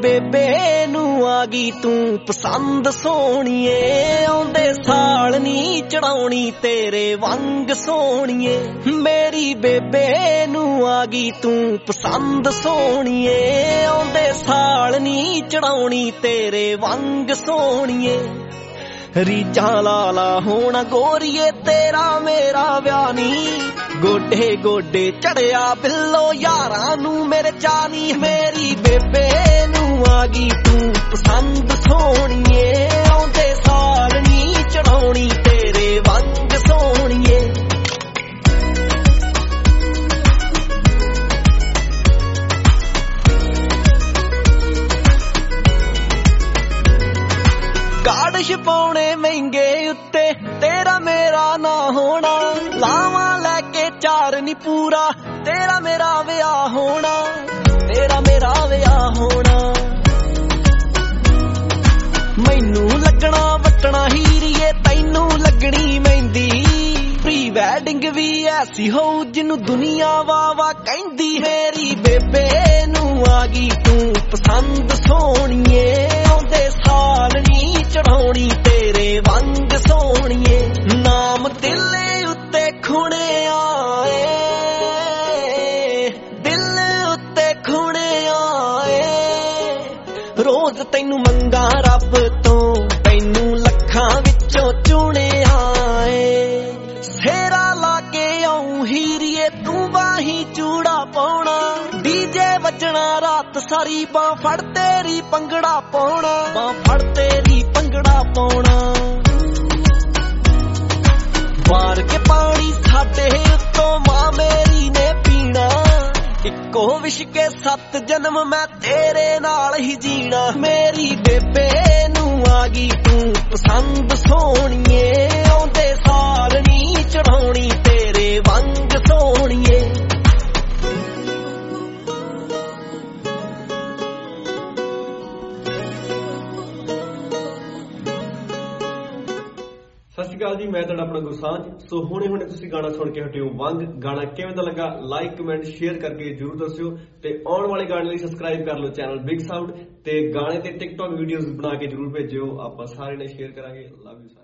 ਬੇਬੇ ਨੂੰ ਆ ਗਈ ਤੂੰ ਪਸੰਦ ਸੋਹਣੀਏ, ਆਉਂਦੇ ਸਾਲ ਨੀ ਚੜਾਉਣੀ ਤੇਰੇ ਵਾਂਗ ਸੋਹਣੀਏ। ਮੇਰੀ ਬੇਬੇ ਨੂੰ ਆ ਗਈ ਤੂੰ ਪਸੰਦ ਸੋਹਣੀਏ, ਆਉਂਦੇ ਸਾਲ ਨੀ ਚੜਾਉਣੀ ਤੇਰੇ ਵਾਂਗ ਸੋਹਣੀਏ। ਰੀਝਾਂ ਲਾਲਾ ਹੋਣਾ ਗੋਰੀਏ ਤੇਰਾ ਮੇਰਾ ਵਿਆਹ ਨੀ, ਗੋਡੇ ਗੋਡੇ ਚੜਿਆ ਬਿੱਲੋ ਯਾਰਾਂ ਨੂੰ ਮੇਰੇ ਚਾਨੀ। ਮੇਰੀ ਬੇਬੇ ਨੂੰ ਆ ਗਈ ਤੂੰ ਪਸੰਦ ਸੋਹਣੀਏ, ਆਉਂਦੇ ਸਾਲ ਨੀ ਚੜਾਉਣੀ ਤੇਰੇ ਵਾਂਗ ਸੋਹਣੀਏ। ਕਾਰਡ ਛਪਾਉਣੇ ਮਹਿੰਗੇ ਉੱਤੇ ਤੇਰਾ ਮੇਰਾ ਨਾ ਹੋਣਾ, ਲਾਵਾਂ ਲੈ ਕੇ ਚਾਰ ਨੀ ਪੂਰਾ ਤੇਰਾ ਮੇਰਾ ਵਿਆਹ ਹੋਣਾ, ਤੇਰਾ ਮੇਰਾ ਵਿਆਹ ਹੋਣਾ। ਮੈਨੂੰ ਲੱਗਣਾ ਵਟਣਾ ਹੀਰੀਏ ਤੈਨੂੰ ਲੱਗਣੀ ਮਹਿੰਦੀ, ਪ੍ਰੀ ਵੈਡਿੰਗ ਵੀ ਐਸੀ ਹੋਊ ਜਿਹਨੂੰ ਦੁਨੀਆ ਵਾਵਾ ਕਹਿੰਦੀ। ਮੇਰੀ ਬੇਬੇ ਨੂੰ ਆ ਗਈ ਤੂੰ ਪਸੰਦ ਸੋਹਣੀਏ, ਆਉਂਦੇ ਸਾਲ ਨੀ ਚੜਾਉਣੀ ਤੇਰੇ ਵਾਂਗ ਸੋਹਣੀਏ। ਨਾਮ ਦਿਲ ਉੱਤੇ ਖੁਣਿਆ ਏ, ਦਿਲ ਉੱਤੇ ਖੁਣਿਆ ਏ, ਰੋਜ਼ ਤੈਨੂੰ ਮੰਗਾ ਰੱਬ ਤੋਂ ਤੈਨੂੰ ਲੱਖਾਂ ਵਿੱਚੋਂ ਚੁਣਿਆ ਏ। ਸੇਰਾ ਲਾ ਕੇ ਆਉਂ ਹੀਰੀਏ ਤੂੰ ਬਾਹੀਂ ਚੂੜਾ ਪਾਉਣਾ, ਡੀਜੇ ਵੱਜਣਾ ਰਾਤ ਸਾਰੀ ਬਾਂਹ ਫੜ ਤੇਰੀ ਭੰਗੜਾ ਪਾਉਣਾ, ਬਾਂਹ ਫੜ ਤੇਰੀ ਭੰਗੜਾ ਪਾਉਣਾ। ਵਾਰ ਕੇ ਪਾਣੀ ਸਾਡੇ ਉੱਤੋਂ ਮਾਂ ਮੇਰੀ ਨੇ ਪੀਣਾ, ਇੱਕੋ ਵਿਸ਼ ਕੇ 7 ਜਨਮ ਮੈਂ ਤੇਰੇ ਨਾਲ ਹੀ ਜੀਣਾ। ਮੇਰੀ ਬੇਬੇ ਨੂੰ ਆ ਗਈ ਤੂੰ ਪਸੰਦ ਸੋਹਣੀਏ, ਆਉਂਦੇ ਸਾਲ ਨੀ ਚੜਾਉਣੀ ਤੇਰੇ ਵਾਂਗ ਸੋਹਣੀਏ। ਸਤਿ ਸ਼੍ਰੀ ਅਕਾਲ ਜੀ, ਮੈਂ ਤੁਹਾਡਾ ਆਪਣਾ ਗੁਰਸਾਂਝ। ਸੋ ਹੁਣੇ ਤੁਸੀਂ ਗਾਣਾ ਸੁਣ ਕੇ ਹਟਿਓ ਵੰਗ। ਗਾਣਾ ਕਿਵੇਂ ਦਾ ਲੱਗਾ ਲਾਈਕ ਕਮੈਂਟ ਸ਼ੇਅਰ ਕਰਕੇ ਜਰੂਰ ਦੱਸਿਓ, ਤੇ ਆਉਣ ਵਾਲੇ ਗਾਣੇ ਲਈ ਸਬਸਕ੍ਰਾਈਬ ਕਰ ਲਓ ਚੈਨਲ ਬਿਗ ਸਾਊਂਡ, ਤੇ ਗਾਣੇ ਤੇ ਟਿਕਟੌਕ ਵੀਡੀਓਜ਼ ਬਣਾ ਕੇ ਜਰੂਰ ਭੇਜਿਓ, ਆਪਾਂ ਸਾਰੇ ਨੇ ਸ਼ੇਅਰ ਕਰਾਂਗੇ। Love you.